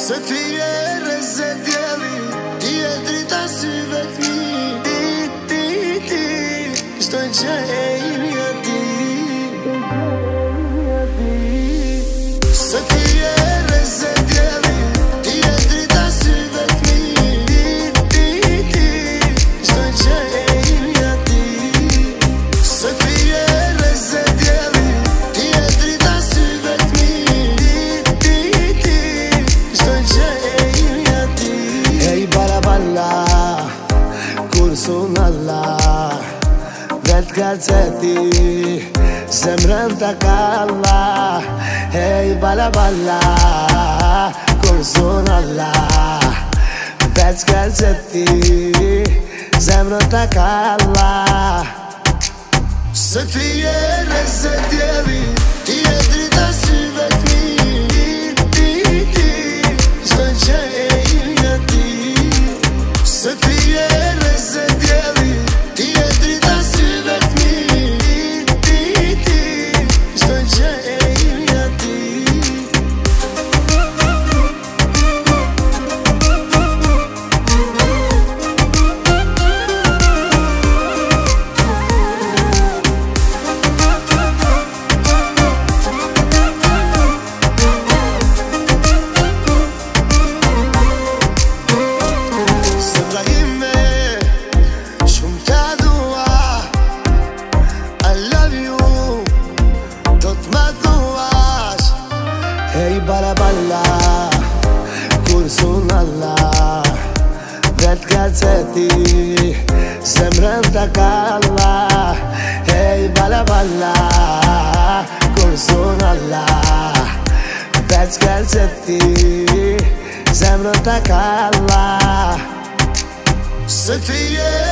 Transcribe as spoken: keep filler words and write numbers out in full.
Se ti je reze djeli, ti je drita syve t'mi. Ti, ti, ti, shtoj që e imja ti. Se ti je reze djeli, ti je drita syve t'mi. Ti, ti, ti, shtoj që e imja ti. Se ti je reze djeli, ti je drita syve t'mi. Ti, ti, ti, shtoj që e imja ti. Ej bara balla, kur sun Allah, vet kalceti, zemrën ta kalla. Ej balla balla, kur sun Allah, vet kalceti, zemrën ta kalla. Se ti je reze djeli, ti je drita syve t'mi. Ti, ti, ti, shtoj që e imja ti. Se ti je reze djeli, ti je drita syve t'mi. Ti, ti, ti, shtoj që e imja ti. Ej bara balla, kur sun Allah, vet kalceti, zemrën ta kalla. Ej balla balla, kur sun Allah, vet kalceti, zemrën ta kalla. Se ti je